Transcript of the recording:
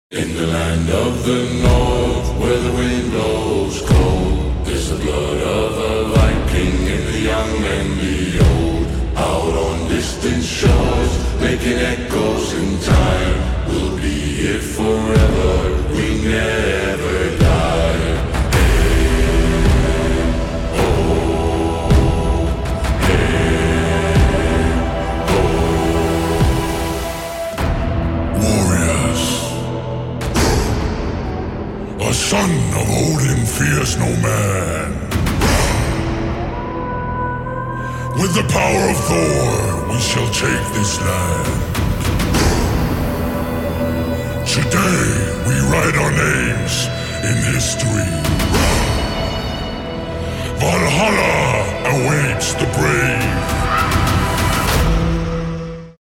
In the land of the north, where the wind blows cold, there's the blood of a Viking in the young and the old. Out on distant shores, making echoes in time. We'll be here forever, we never die. The son of Odin fears no man. With the power of Thor, we shall take this land. Today, we write our names in history. Valhalla awaits the brave.